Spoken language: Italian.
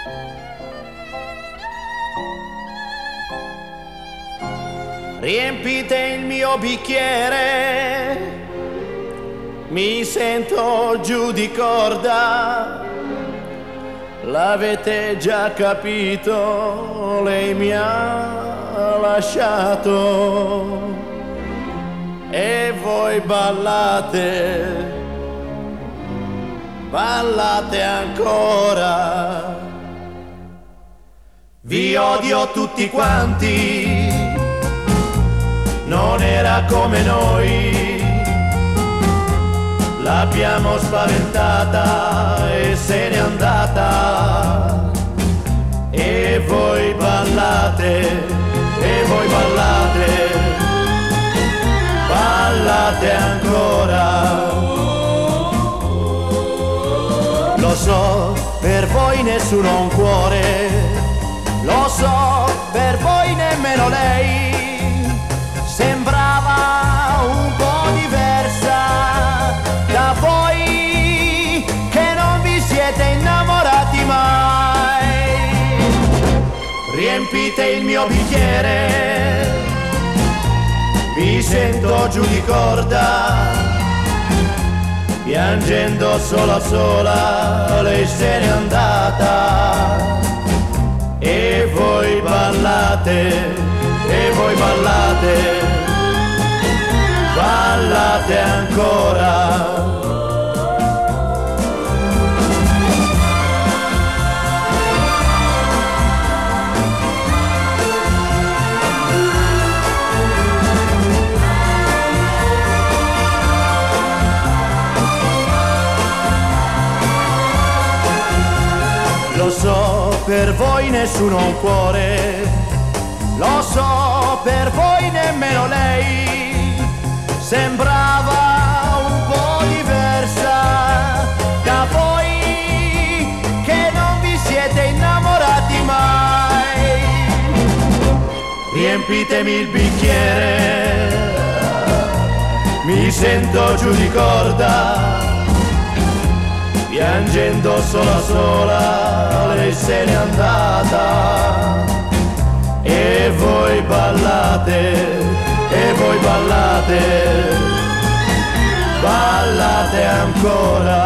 Riempite il mio bicchiere, mi sento giù di corda. L'avete già capito, lei mi ha lasciato. E voi ballate, ballate ancora. Vi odio tutti quanti, non era come noi. L'abbiamo spaventata e se n'è andata. E voi ballate, e voi ballate, ballate ancora. Lo so, per voi nessuno ha un cuore. Lo so, per voi nemmeno lei. Sembrava un po' diversa da voi, che non vi siete innamorati mai. Riempite il mio bicchiere, mi sento giù di corda. Piangendo sola sola, lei se n'è andata. E voi ballate, e voi ballate, ballate ancora. Lo so, per voi nessuno ha un cuore. Lo so, per voi nemmeno lei. Sembrava un po' diversa da voi, che non vi siete innamorati mai. Riempitemi il bicchiere, mi sento giù di corda. Piangendo sola sola, lei se n'è andata. E voi ballate, e voi ballate, ballate ancora.